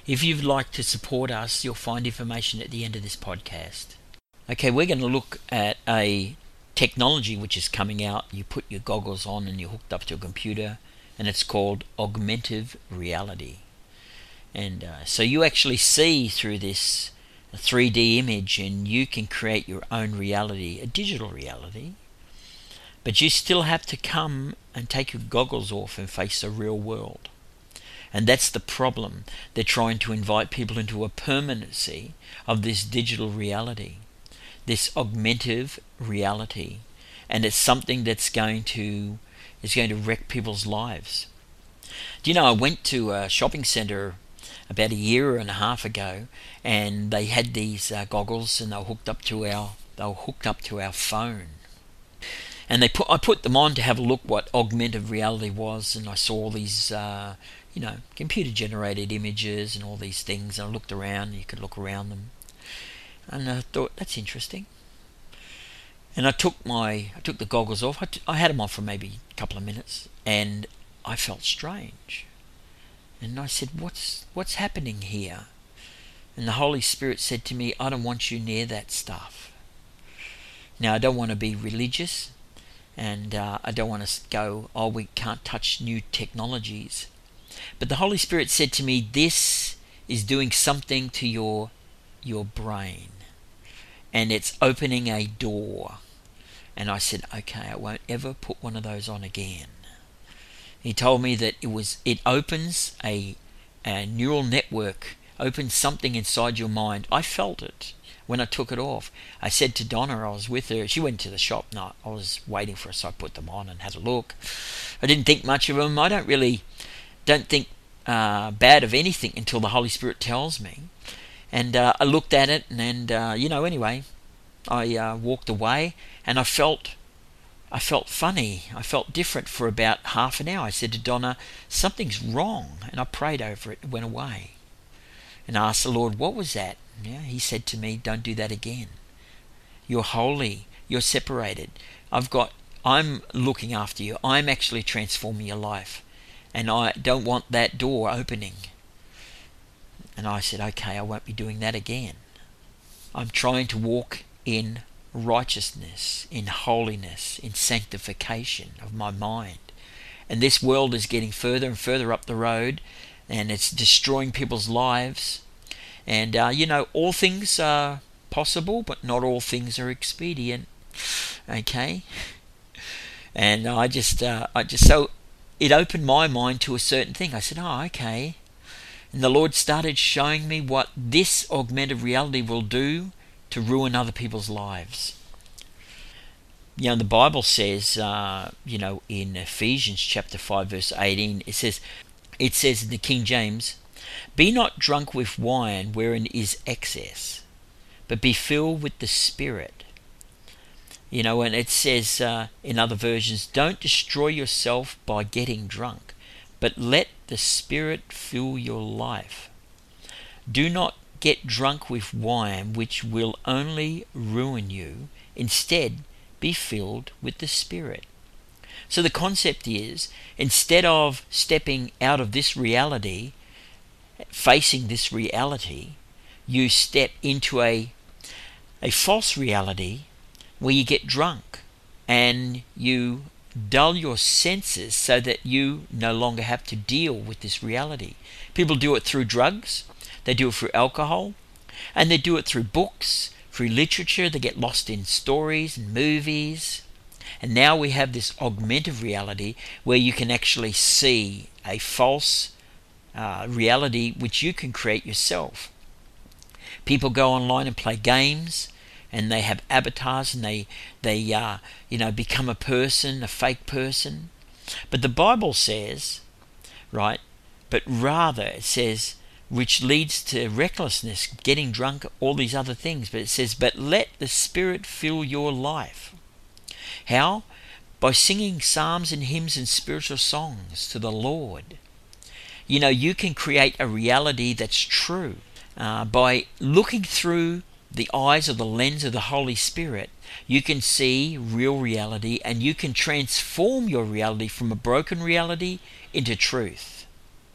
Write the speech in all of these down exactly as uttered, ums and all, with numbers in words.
If you'd like to support us, you'll find information at the end of this podcast. Okay, we're going to look at a technology which is coming out. You put your goggles on and you're hooked up to a computer, and it's called augmented reality. And uh, so you actually see through this three D image, and you can create your own reality, a digital reality. But you still have to come and take your goggles off and face the real world. And that's the problem. They're trying to invite people into a permanency of this digital reality, this augmented reality. And it's something that's going to is going to wreck people's lives. Do you know, I went to a shopping centre about a year and a half ago, and they had these uh, goggles, and they were hooked up to our they were hooked up to our phone. And they put I put them on to have a look what augmented reality was, and I saw all these uh, you know computer generated images and all these things. And I looked around, and you could look around them, and I thought, that's interesting. And I took my I took the goggles off. I, t- I had them on for maybe a couple of minutes, and I felt strange. And I said, what's what's happening here? And the Holy Spirit said to me, I don't want you near that stuff. Now, I don't want to be religious, and uh, I don't want to go, oh, we can't touch new technologies. But the Holy Spirit said to me, this is doing something to your your brain, and it's opening a door. And I said, okay, I won't ever put one of those on again. He told me that it was it opens a, a neural network, opens something inside your mind. I felt it when I took it off. I said to Donna, I was with her, she went to the shop, no, I was waiting for her, so I put them on and had a look. I didn't think much of them. I don't really, don't think uh, bad of anything until the Holy Spirit tells me. And uh, I looked at it, and, and uh, you know, anyway, I uh, walked away, and I felt I felt funny. I felt different for about half an hour. I said to Donna, something's wrong. And I prayed over it. It went away. And I asked the Lord, what was that? Yeah, he said to me, don't do that again. You're holy. You're separated. I've got, I'm looking after you. I'm actually transforming your life. And I don't want that door opening. And I said, okay, I won't be doing that again. I'm trying to walk in righteousness, in holiness, in sanctification of my mind. And this world is getting further and further up the road, and it's destroying people's lives. And uh, you know, all things are possible, but not all things are expedient. Okay? And I just, uh, I just, so it opened my mind to a certain thing. I said, oh, okay. And the Lord started showing me what this augmented reality will do to ruin other people's lives. You know, the Bible says, uh, you know, in Ephesians chapter five, verse eighteen, it says, it says in the King James, be not drunk with wine wherein is excess, but be filled with the Spirit. You know, and it says uh, in other versions, don't destroy yourself by getting drunk, but let the Spirit fill your life. Do not get drunk with wine, which will only ruin you. Instead, be filled with the Spirit. So the concept is, instead of stepping out of this reality, facing this reality, you step into a a false reality where you get drunk and you dull your senses so that you no longer have to deal with this reality. People do it through drugs. They do it through alcohol, and they do it through books, through literature. They get lost in stories and movies. And now we have this augmented reality where you can actually see a false uh, reality which you can create yourself. People go online and play games, and they have avatars, and they they uh, you know become a person, a fake person. But the Bible says, right? But rather it says, which leads to recklessness, getting drunk, all these other things. But it says, but let the Spirit fill your life. How? By singing psalms and hymns and spiritual songs to the Lord. You know, you can create a reality that's true uh, by looking through the eyes of the lens of the Holy Spirit. You can see real reality, and you can transform your reality from a broken reality into truth.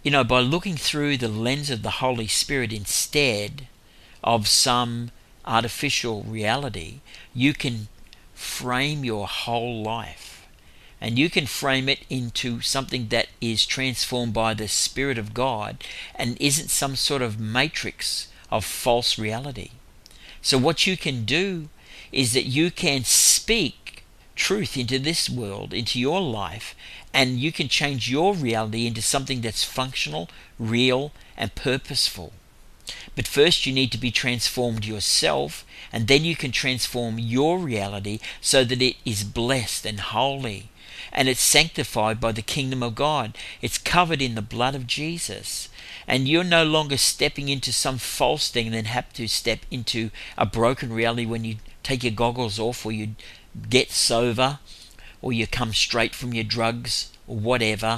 You know, by looking through the lens of the Holy Spirit instead of some artificial reality, you can frame your whole life. And you can frame it into something that is transformed by the Spirit of God and isn't some sort of matrix of false reality. So what you can do is that you can speak truth into this world, into your life, and you can change your reality into something that's functional, real, and purposeful. But first you need to be transformed yourself, and then you can transform your reality so that it is blessed and holy, and it's sanctified by the kingdom of God. It's covered in the blood of Jesus. And you're no longer stepping into some false thing and then have to step into a broken reality when you take your goggles off, or you get sober, or you come straight from your drugs, or whatever.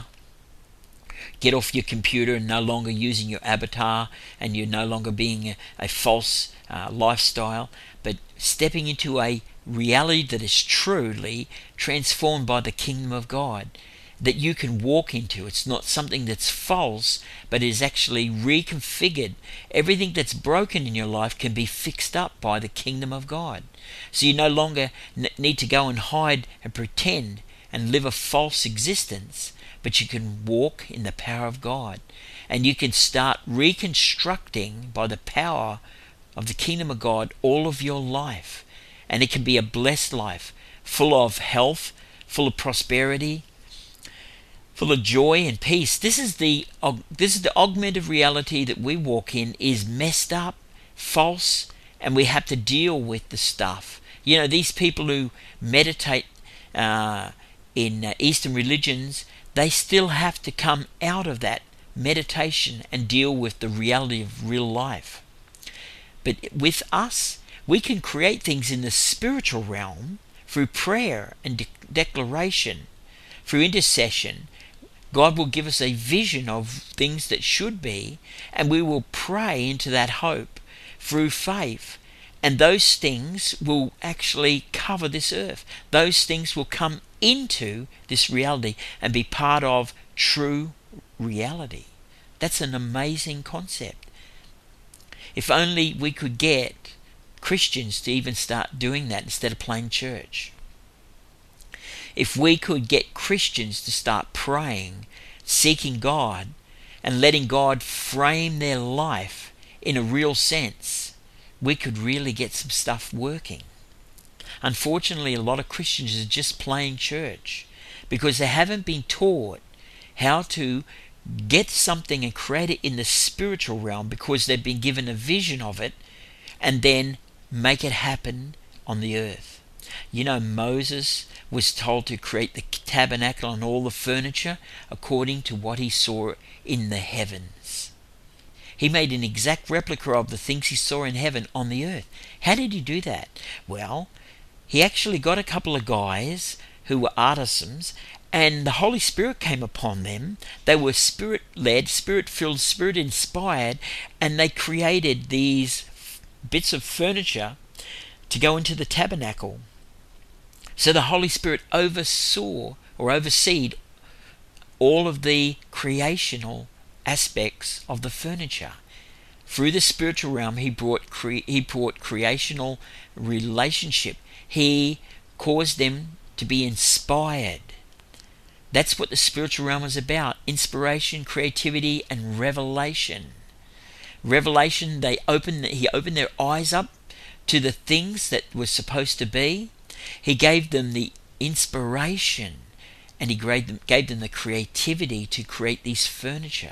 Get off your computer and no longer using your avatar, and you're no longer being a, a false uh, lifestyle, but stepping into a reality that is truly transformed by the kingdom of God, that you can walk into. It's not something that's false, but is actually reconfigured. Everything that's broken in your life can be fixed up by the kingdom of God. So you no longer n- need to go and hide and pretend and live a false existence, but you can walk in the power of God, and you can start reconstructing by the power of the kingdom of God all of your life. And it can be a blessed life, full of health, full of prosperity, full of joy and peace. This is the this is the augmented reality that we walk in, is messed up, false, and we have to deal with the stuff. You know, these people who meditate uh, in uh, Eastern religions, they still have to come out of that meditation and deal with the reality of real life. But with us, we can create things in the spiritual realm through prayer and de- declaration, through intercession. God will give us a vision of things that should be, and we will pray into that hope through faith. And those things will actually cover this earth. Those things will come into this reality and be part of true reality. That's an amazing concept. If only we could get Christians to even start doing that instead of playing church. If we could get Christians to start praying, seeking God, and letting God frame their life in a real sense, we could really get some stuff working. Unfortunately, a lot of Christians are just playing church because they haven't been taught how to get something and create it in the spiritual realm, because they've been given a vision of it and then make it happen on the earth. You know, Moses was told to create the tabernacle and all the furniture according to what he saw in the heavens. He made an exact replica of the things he saw in heaven on the earth. How did he do that? Well, he actually got a couple of guys who were artisans, and the Holy Spirit came upon them. They were spirit-led, spirit-filled, spirit-inspired, and they created these bits of furniture to go into the tabernacle. So the Holy Spirit oversaw or overseed all of the creational aspects of the furniture. Through the spiritual realm, he brought cre- he brought creational relationship. He caused them to be inspired. That's what the spiritual realm is about: inspiration, creativity, and revelation. Revelation, they opened, he opened their eyes up to the things that were supposed to be. He gave them the inspiration, and he gave them, gave them the creativity to create these furniture.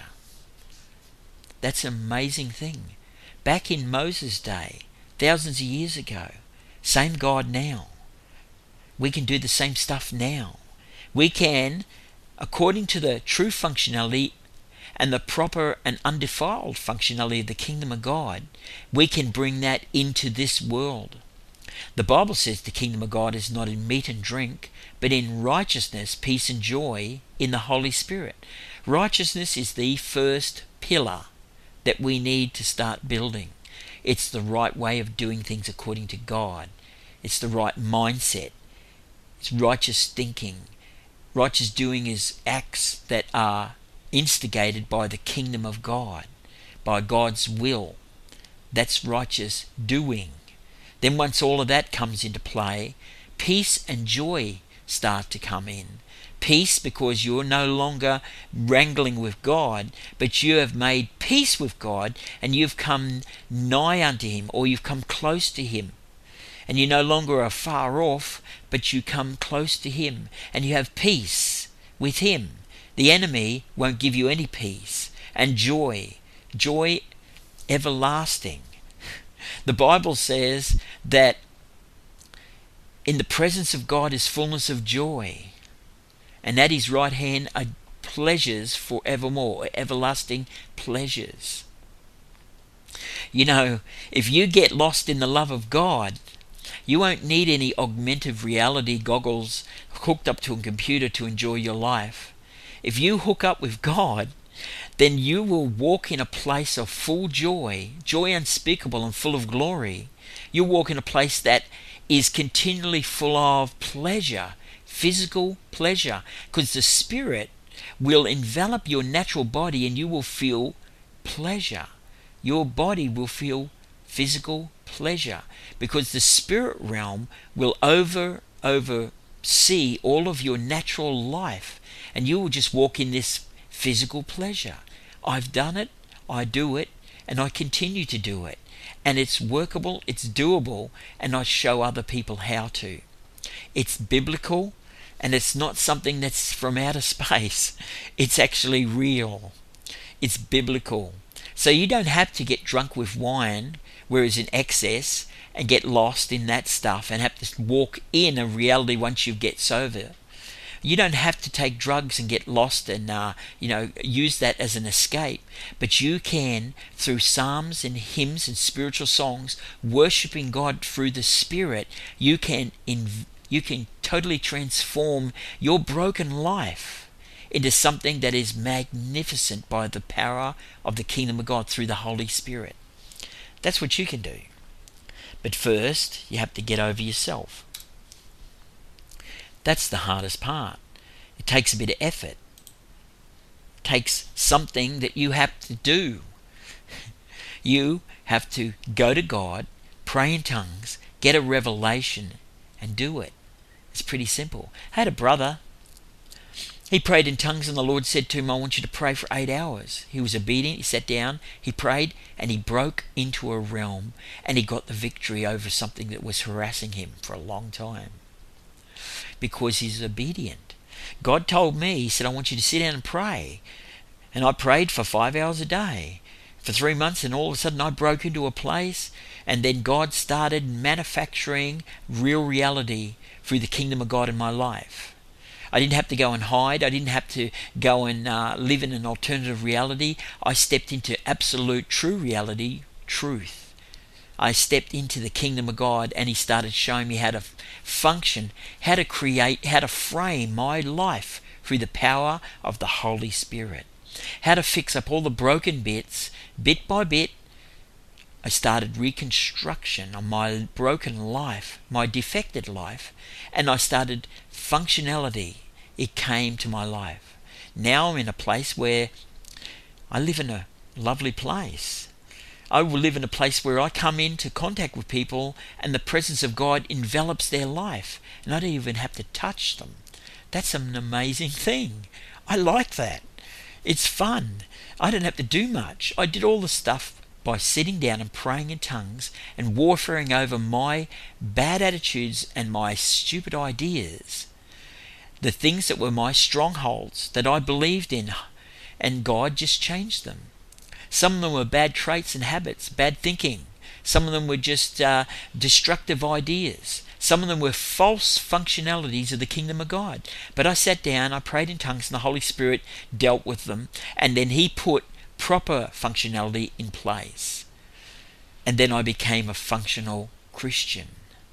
That's an amazing thing. Back in Moses' day, thousands of years ago, same God now. We can do the same stuff now. We can, according to the true functionality and the proper and undefiled functionality of the kingdom of God, we can bring that into this world. The Bible says the kingdom of God is not in meat and drink, but in righteousness, peace, and joy in the Holy Spirit. Righteousness is the first pillar that we need to start building. It's the right way of doing things according to God. It's the right mindset. It's righteous thinking. Righteous doing is acts that are instigated by the kingdom of God, by God's will. That's righteous doing. Then once all of that comes into play, peace and joy start to come in. Peace because you're no longer wrangling with God, but you have made peace with God and you've come nigh unto him, or you've come close to him. And you no longer are far off, but you come close to him and you have peace with him. The enemy won't give you any peace. And joy, joy everlasting. The Bible says that in the presence of God is fullness of joy, and at his right hand are pleasures forevermore, everlasting pleasures. You know, if you get lost in the love of God, you won't need any augmented reality goggles hooked up to a computer to enjoy your life. If you hook up with God, then you will walk in a place of full joy, joy unspeakable and full of glory. You'll walk in a place that is continually full of pleasure, physical pleasure, because the Spirit will envelop your natural body and you will feel pleasure. Your body will feel physical pleasure because the spirit realm will over oversee all of your natural life, and you will just walk in this physical pleasure. I've done it, I do it, and I continue to do it. And it's workable, it's doable, and I show other people how to. It's biblical, and it's not something that's from outer space. It's actually real. It's biblical. So you don't have to get drunk with wine, whereas in excess, and get lost in that stuff and have to walk in a reality once you get sober. You don't have to take drugs and get lost and uh, you know use that as an escape, but you can, through psalms and hymns and spiritual songs, worshiping God through the Spirit, you can in, you can totally transform your broken life into something that is magnificent by the power of the kingdom of God through the Holy Spirit. That's what you can do. But first, you have to get over yourself. That's the hardest part. It takes a bit of effort. It takes something that you have to do. You have to go to God, pray in tongues, get a revelation, and do it. It's pretty simple. I had a brother. He prayed in tongues and the Lord said to him, I want you to pray for eight hours. He was obedient. He sat down, he prayed, and he broke into a realm, and he got the victory over something that was harassing him for a long time. Because he's obedient. God told me, he said, I want you to sit down and pray. And I prayed for five hours a day for three months, and all of a sudden I broke into a place, and then God started manufacturing real reality through the kingdom of God in my life. I didn't have to go and hide. I didn't have to go and uh, live in an alternative reality. I stepped into absolute true reality, truth. I stepped into the kingdom of God, and he started showing me how to f- function, how to create, how to frame my life through the power of the Holy Spirit. How to fix up all the broken bits, bit by bit. I started reconstruction on my broken life, my defected life, and I started functionality. It came to my life. Now I'm in a place where I live in a lovely place. I will live in a place where I come into contact with people and the presence of God envelops their life, and I don't even have to touch them. That's an amazing thing. I like that. It's fun. I don't have to do much. I did all the stuff by sitting down and praying in tongues and warfaring over my bad attitudes and my stupid ideas. The things that were my strongholds that I believed in, and God just changed them. Some of them were bad traits and habits, bad thinking. Some of them were just uh, destructive ideas. Some of them were false functionalities of the kingdom of God. But I sat down, I prayed in tongues, and the Holy Spirit dealt with them, and then he put proper functionality in place. And then I became a functional Christian.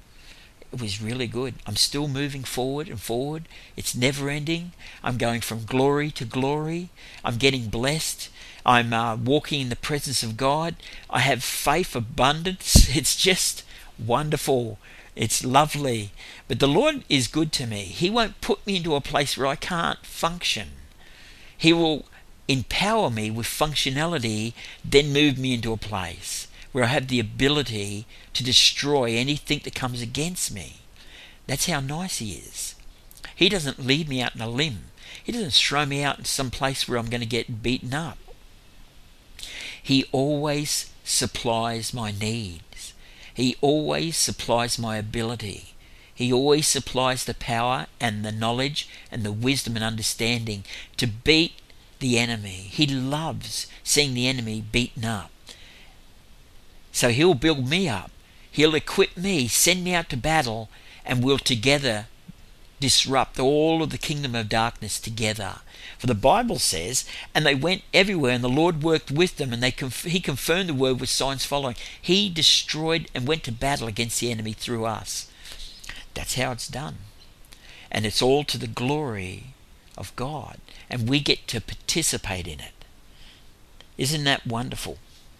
It was really good. I'm still moving forward and forward. It's never ending. I'm going from glory to glory. I'm getting blessed. I'm uh, walking in the presence of God. I have faith abundance. It's just wonderful. It's lovely. But the Lord is good to me. He won't put me into a place where I can't function. He will empower me with functionality, then move me into a place where I have the ability to destroy anything that comes against me. That's how nice he is. He doesn't leave me out in a limb. He doesn't throw me out in some place where I'm going to get beaten up. He always supplies my needs. He always supplies my ability. He always supplies the power and the knowledge and the wisdom and understanding to beat the enemy. He loves seeing the enemy beaten up. So he'll build me up. He'll equip me, send me out to battle, and we'll together disrupt all of the kingdom of darkness together. For the Bible says, and they went everywhere, and the Lord worked with them, and they conf- he confirmed the word with signs following. He destroyed and went to battle against the enemy through us. That's how it's done. And it's all to the glory of God. And we get to participate in it. Isn't that wonderful?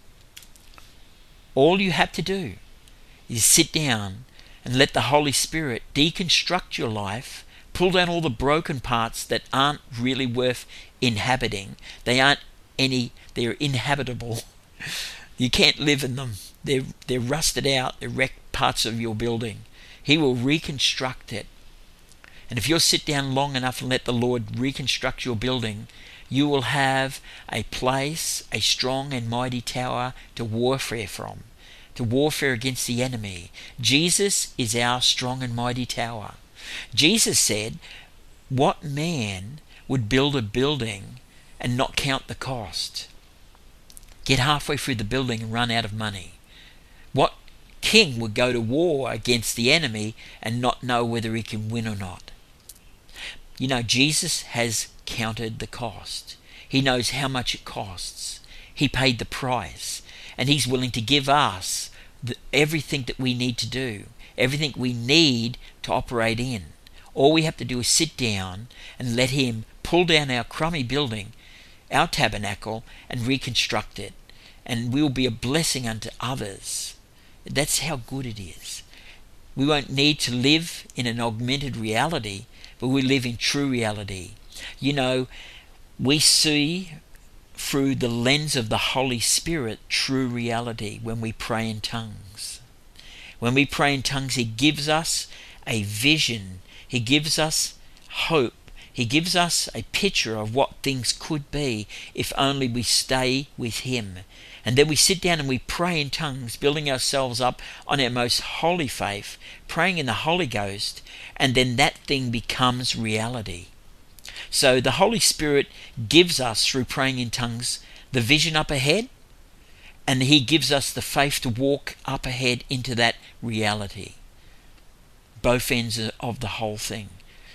All you have to do is sit down and let the Holy Spirit deconstruct your life, pull down all the broken parts that aren't really worth inhabiting. They aren't any, they're inhabitable. You can't live in them. They're, they're rusted out, they're wrecked parts of your building. He will reconstruct it. And if you'll sit down long enough and let the Lord reconstruct your building, you will have a place, a strong and mighty tower to warfare from, to warfare against the enemy. Jesus is our strong and mighty tower. Jesus said, what man would build a building and not count the cost? Get halfway through the building and run out of money. What king would go to war against the enemy and not know whether he can win or not? You know, Jesus has counted the cost. He knows how much it costs. He paid the price, and he's willing to give us the, everything that we need to do, everything we need to operate in. All we have to do is sit down and let him pull down our crummy building, our tabernacle, and reconstruct it, and we'll be a blessing unto others. That's how good it is. We won't need to live in an augmented reality, but we live in true reality. You know, we see through the lens of the Holy Spirit true reality when we pray in tongues. When we pray in tongues, he gives us a vision. He gives us hope. He gives us a picture of what things could be if only we stay with him. And then we sit down and we pray in tongues, building ourselves up on our most holy faith, praying in the Holy Ghost, and then that thing becomes reality. So the Holy Spirit gives us, through praying in tongues, the vision up ahead, and he gives us the faith to walk up ahead into that reality. Both ends of the whole thing.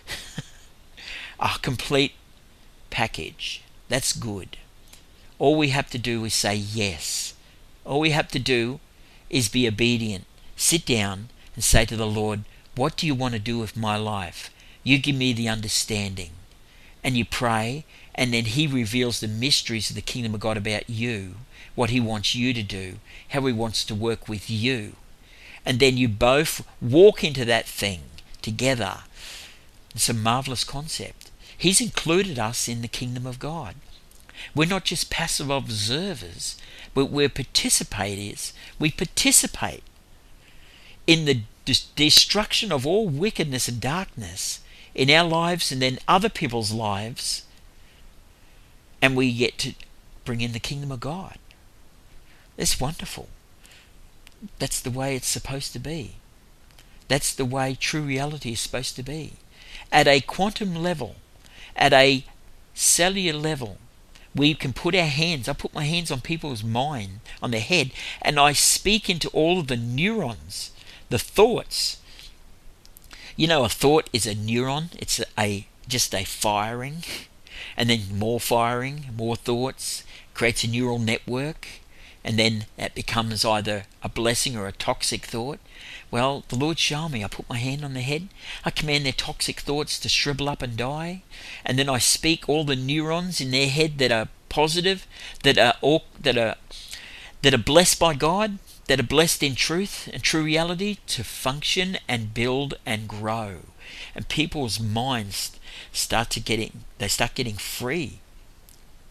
A complete package. That's good. All we have to do is say yes. All we have to do is be obedient. Sit down and say to the Lord, what do you want to do with my life? You give me the understanding. And you pray, and then he reveals the mysteries of the kingdom of God about you, what he wants you to do, how he wants to work with you. And then you both walk into that thing together. It's a marvelous concept. He's included us in the kingdom of God. We're not just passive observers, but we're participators. We participate in the des- destruction of all wickedness and darkness in our lives and then other people's lives, and we get to bring in the kingdom of God. It's wonderful. That's the way it's supposed to be. That's the way true reality is supposed to be. At a quantum level, at a cellular level, we can put our hands, I put my hands on people's mind, on their head, and I speak into all of the neurons, the thoughts. You know, a thought is a neuron. It's a just a firing, and then more firing, more thoughts, creates a neural network, and then it becomes either a blessing or a toxic thought. Well, the Lord showed me. I put my hand on their head. I command their toxic thoughts to shrivel up and die. And then I speak all the neurons in their head that are positive, that are all, that are that are blessed by God, that are blessed in truth and true reality, to function and build and grow. And people's minds start to getting they start getting free.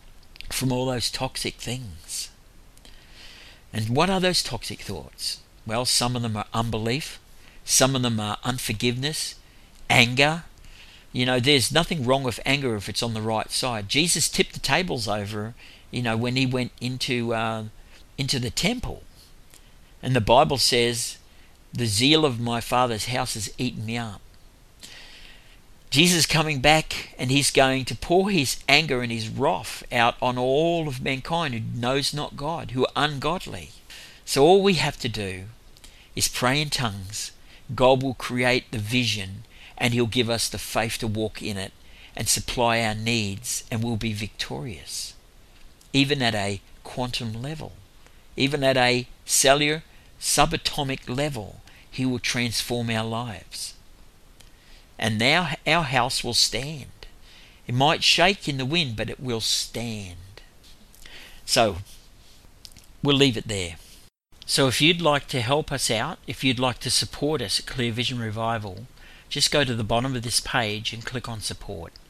from all those toxic things. And what are those toxic thoughts? Well, some of them are unbelief, some of them are unforgiveness, anger. You know, there's nothing wrong with anger if it's on the right side. Jesus tipped the tables over, you know, when he went into uh, into the temple. And the Bible says, the zeal of my Father's house has eaten me up. Jesus is coming back, and he's going to pour his anger and his wrath out on all of mankind who knows not God, who are ungodly. So all we have to do is pray in tongues. God will create the vision, and he'll give us the faith to walk in it and supply our needs, and we'll be victorious. Even at a quantum level, even at a cellular, subatomic level, he will transform our lives. And now our house will stand. It might shake in the wind, but it will stand. So, we'll leave it there. So if you'd like to help us out, if you'd like to support us at Clear Vision Revival, just go to the bottom of this page and click on support.